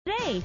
today.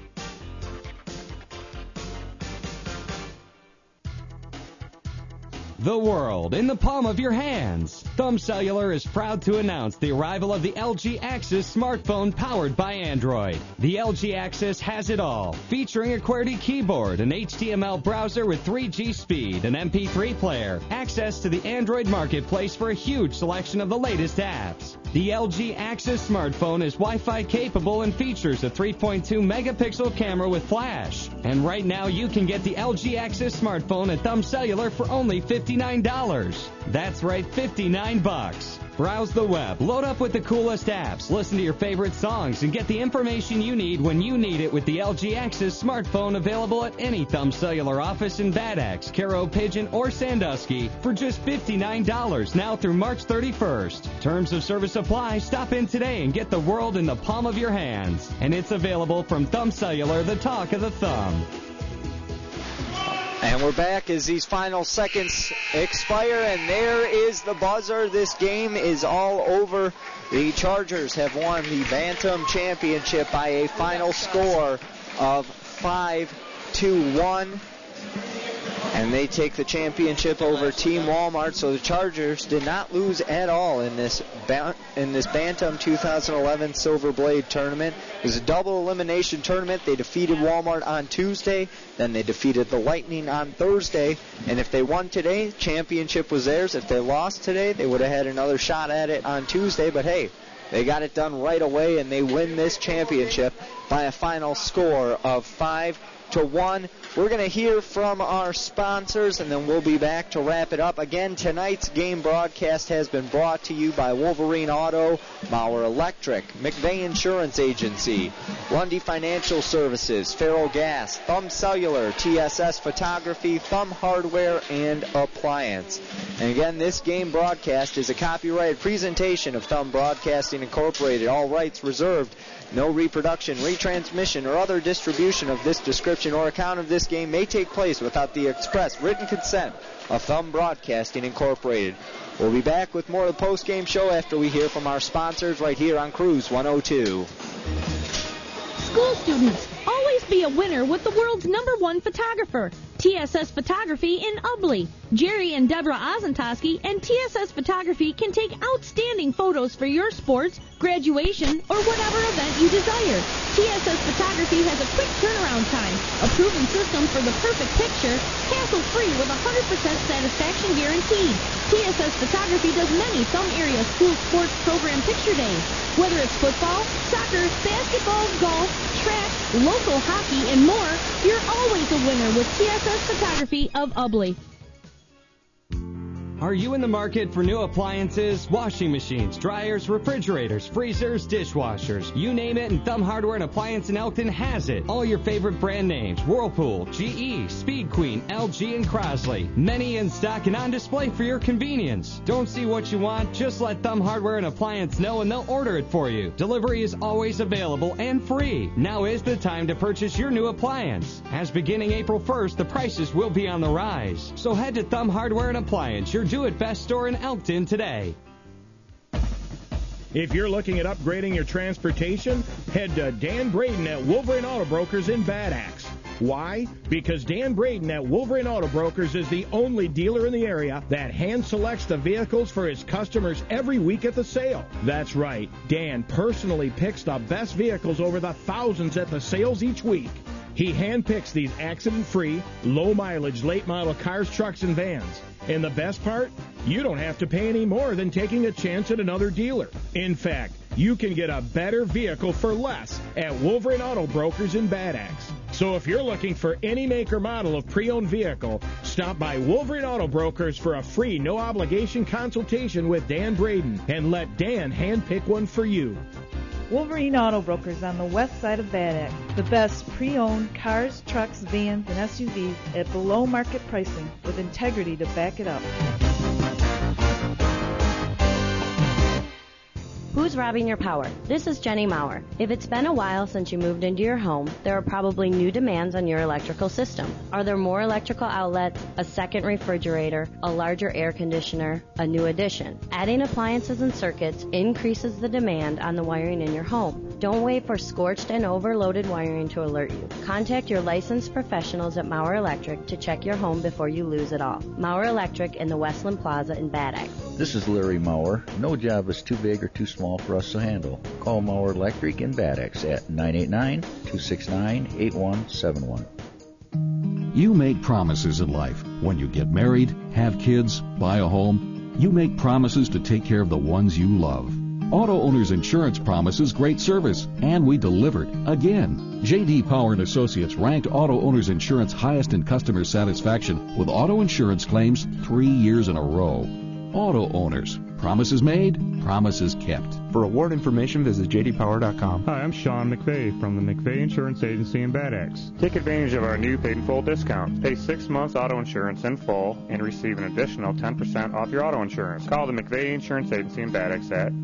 The world in the palm of your hands. Thumb Cellular is proud to announce the arrival of the LG Axis smartphone powered by Android. The LG Axis has it all, featuring a QWERTY keyboard, an HTML browser with 3G speed, an MP3 player, access to the Android marketplace for a huge selection of the latest apps. The LG Axis smartphone is Wi-Fi capable and features a 3.2 megapixel camera with flash. And right now you can get the LG Axis smartphone at Thumb Cellular for only $59. That's right, $59. Browse the web, load up with the coolest apps, listen to your favorite songs, and get the information you need when you need it with the LG Axis smartphone, available at any Thumb Cellular office in Bad Axe, Caro, Pigeon, or Sandusky for just $59 now through March 31st. Terms of service apply. Stop in today and get the world in the palm of your hands. And it's available from Thumb Cellular, the talk of the thumb. And we're back as these final seconds expire, and there is the buzzer. This game is all over. The Chargers have won the Bantam Championship by a final score of 5-1. And they take the championship over Team Walmart. So the Chargers did not lose at all in this Bantam 2011 Silver Blade tournament. It was a double elimination tournament. They defeated Walmart on Tuesday. Then they defeated the Lightning on Thursday. And if they won today, championship was theirs. If they lost today, they would have had another shot at it on Tuesday. But hey, they got it done right away, and they win this championship by a final score of 5-1. We're going to hear from our sponsors, and then we'll be back to wrap it up. Again, tonight's game broadcast has been brought to you by Wolverine Auto, Mauer Electric, McVeigh Insurance Agency, Lundy Financial Services, Farrell Gas, Thumb Cellular, TSS Photography, Thumb Hardware, and Appliance. And again, this game broadcast is a copyrighted presentation of Thumb Broadcasting Incorporated. All rights reserved. No reproduction, retransmission, or other distribution of this description or account of this game may take place without the express written consent of Thumb Broadcasting Incorporated. We'll be back with more of the post-game show after we hear from our sponsors right here on Cruise 102. School students, always be a winner with the world's #1 photographer, TSS Photography in Ubley. Jerry and Deborah Ozentowski and TSS Photography can take outstanding photos for your sports, graduation, or whatever event you desire. TSS Photography has a quick turnaround time, a proven system for the perfect picture, hassle-free with 100% satisfaction guaranteed. TSS Photography does many Thumb area school sports program picture days. Whether it's football, soccer, basketball, golf, track, local hockey, and more, you're always a winner with TSS Photography of Ubley. Are you in the market for new appliances, washing machines, dryers, refrigerators, freezers, dishwashers? You name it, and Thumb Hardware and Appliance in Elkton has it. All your favorite brand names: Whirlpool, GE, Speed Queen, LG, and Crosley. Many in stock and on display for your convenience. Don't see what you want? Just let Thumb Hardware and Appliance know and they'll order it for you. Delivery is always available and free. Now is the time to purchase your new appliance. As beginning April 1st, the prices will be on the rise. So head to Thumb Hardware and Appliance, your do-it-best store in Elkton today. If you're looking at upgrading your transportation, head to Dan Braden at Wolverine Auto Brokers in Bad Axe. Why? Because Dan Braden at Wolverine Auto Brokers is the only dealer in the area that hand selects the vehicles for his customers every week at the sale. That's right, Dan personally picks the best vehicles over the thousands at the sales each week. He handpicks these accident-free, low-mileage, late-model cars, trucks, and vans. And the best part? You don't have to pay any more than taking a chance at another dealer. In fact, you can get a better vehicle for less at Wolverine Auto Brokers in Bad Axe. So if you're looking for any make or model of pre-owned vehicle, stop by Wolverine Auto Brokers for a free, no-obligation consultation with Dan Braden and let Dan handpick one for you. Wolverine Auto Brokers on the west side of Bad Axe. The best pre-owned cars, trucks, vans, and SUVs at below market pricing with integrity to back it up. Who's robbing your power? This is Jenny Maurer. If it's been a while since you moved into your home, there are probably new demands on your electrical system. Are there more electrical outlets, a second refrigerator, a larger air conditioner, a new addition? Adding appliances and circuits increases the demand on the wiring in your home. Don't wait for scorched and overloaded wiring to alert you. Contact your licensed professionals at Mauer Electric to check your home before you lose it all. Mauer Electric in the Westland Plaza in Bad Axe. This is Larry Mauer. No job is too big or too small for us to handle. Call Mauer Electric in Bad Axe at 989-269-8171. You make promises in life. When you get married, have kids, buy a home, you make promises to take care of the ones you love. Auto Owners Insurance promises great service, and we delivered again. J.D. Power & Associates ranked Auto Owners Insurance highest in customer satisfaction with auto insurance claims 3 years in a row. Auto Owners. Promises made, promises kept. For award information, visit jdpower.com. Hi, I'm Sean McVeigh from the McVeigh Insurance Agency in Bad Axe. Take advantage of our new paid-in-full discount. Pay 6 months auto insurance in full and receive an additional 10% off your auto insurance. Call the McVeigh Insurance Agency in Bad Axe at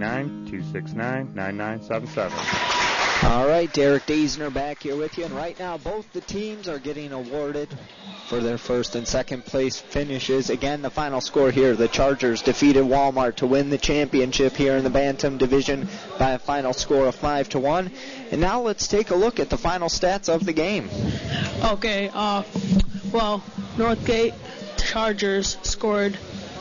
989-269-9977. All right, Derek Deisner back here with you, and right now both the teams are getting awarded for their first and second place finishes. Again, the final score here, the Chargers defeated Walmart to win the championship here in the Bantam Division by a final score of 5-1. And now let's take a look at the final stats of the game. Okay, Northgate Chargers scored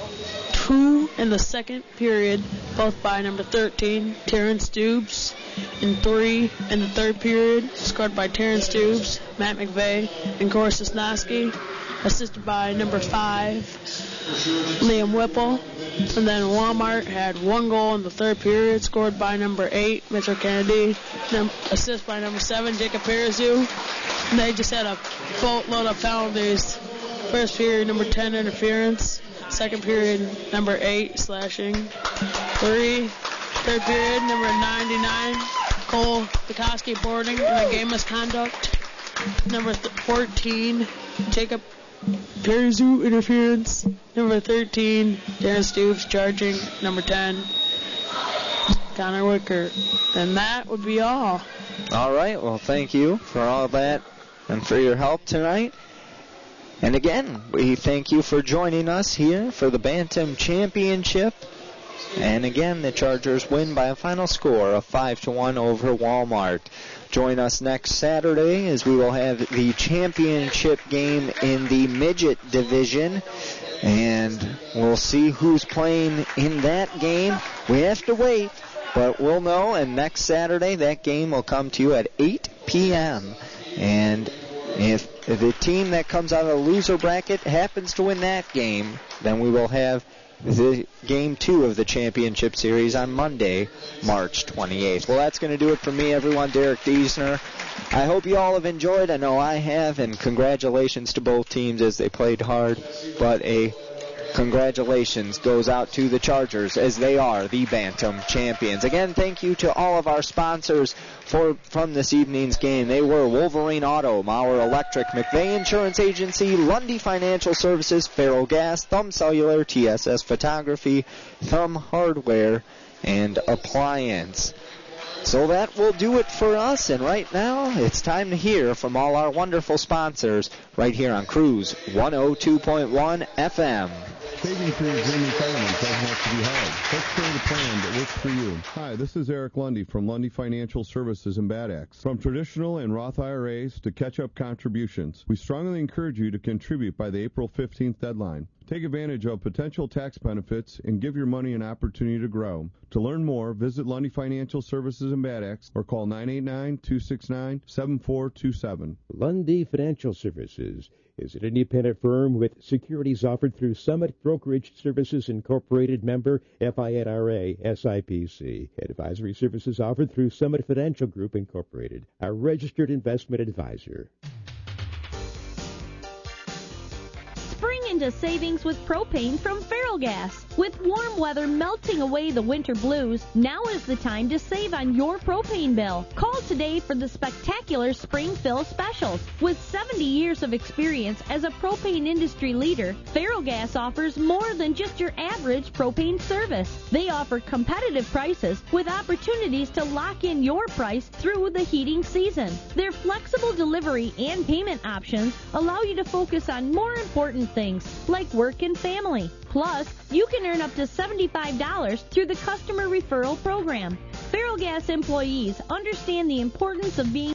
2 in the second period, both by number 13, Terrence Dubes, and 3 in the third period, scored by Terrence Dubes, Matt McVeigh, and Corey Sosnowski, assisted by number 5, Liam Whipple. And then Walmart had 1 goal in the third period, scored by number 8, Mitchell Kennedy, assist by number 7, Jacob Perizu. And they just had a boatload of penalties. First period, number 10, interference. Second period, number 8, slashing. 3. Third period, number 99, Cole Bukowski boarding and a game misconduct. Number 14, Jacob Perizu interference. Number 13, Darren Stoops charging. Number 10, Connor Wicker. And that would be all. All right, well, thank you for all of that and for your help tonight. And again, we thank you for joining us here for the Bantam Championship. And again, the Chargers win by a final score of 5-1 over Walmart. Join us next Saturday as we will have the championship game in the midget division. And we'll see who's playing in that game. We have to wait, but we'll know. And next Saturday, that game will come to you at 8 p.m. And if the team that comes out of the loser bracket happens to win that game, then we will have the game 2 of the championship series on Monday, March 28th. Well, that's going to do it for me, everyone. Derek Deisner. I hope you all have enjoyed. I know I have, and congratulations to both teams as they played hard. But a congratulations goes out to the Chargers as they are the Bantam champions. Again, thank you to all of our sponsors from this evening's game. They were Wolverine Auto, Mauer Electric, McVeigh Insurance Agency, Lundy Financial Services, Ferro Gas, Thumb Cellular, TSS Photography, Thumb Hardware, and Appliance. So that will do it for us, and right now it's time to hear from all our wonderful sponsors right here on Cruise 102.1 FM. Saving for your dream retirement doesn't have to be hard. Let's create a plan that works for you. Hi, this is Eric Lundy from Lundy Financial Services in Bad Axe. From traditional and Roth IRAs to catch-up contributions, we strongly encourage you to contribute by the April 15th deadline. Take advantage of potential tax benefits and give your money an opportunity to grow. To learn more, visit Lundy Financial Services in Bad Axe or call 989-269-7427. Lundy Financial Services is an independent firm with securities offered through Summit Brokerage Services Incorporated, member FINRA SIPC. Advisory services offered through Summit Financial Group Incorporated, a registered investment advisor. Spring into savings with propane from Ferrogas. With warm weather melting away the winter blues, now is the time to save on your propane bill. Call today for the spectacular spring fill specials. With 70 years of experience as a propane industry leader, Ferrogas offers more than just your average propane service. They offer competitive prices with opportunities to lock in your price through the heating season. Their flexible delivery and payment options allow you to focus on more important things like work and family. Plus, you can earn up to $75 through the customer referral program. Ferrellgas employees understand the importance of being